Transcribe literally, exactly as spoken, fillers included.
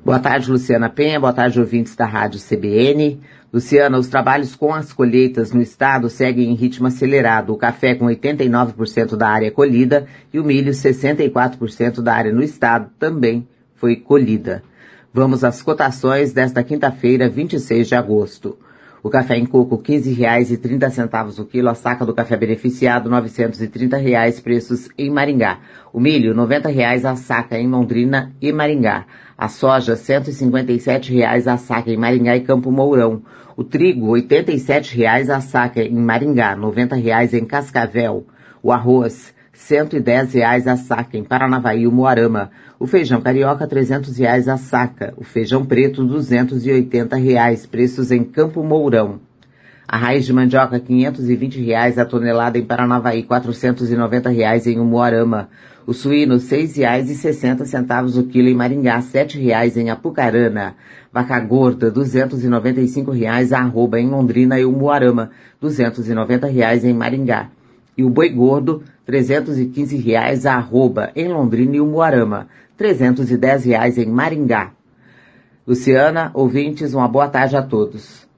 Boa tarde, Luciana Penha. Boa tarde, ouvintes da Rádio C B N. Luciana, os trabalhos com as colheitas no estado seguem em ritmo acelerado. O café com oitenta e nove por cento da área colhida e o milho sessenta e quatro por cento da área no estado também foi colhida. Vamos às cotações desta quinta-feira, vinte e seis de agosto. O café em coco, quinze reais e trinta centavos o quilo. A saca do café beneficiado, novecentos e trinta reais, preços em Maringá. O milho, noventa reais a saca em Londrina e Maringá. A soja, cento e cinquenta e sete reais a saca em Maringá e Campo Mourão. O trigo, oitenta e sete reais a saca em Maringá, noventa reais em Cascavel. O arroz, cento e dez reais a saca em Paranavaí e Umuarama. O feijão carioca, trezentos reais a saca. O feijão preto, duzentos e oitenta reais, preços em Campo Mourão. A raiz de mandioca, quinhentos e vinte reais a tonelada em Paranavaí, quatrocentos e noventa reais em Umuarama. O suíno, seis reais e sessenta centavos o quilo em Maringá, sete reais em Apucarana. Vaca gorda, duzentos e noventa e cinco reais a arroba em Londrina e Umuarama, duzentos e noventa reais em Maringá. E o boi gordo, trezentos e quinze reais a arroba em Londrina e Umuarama, trezentos e dez reais em Maringá. Luciana, ouvintes, uma boa tarde a todos.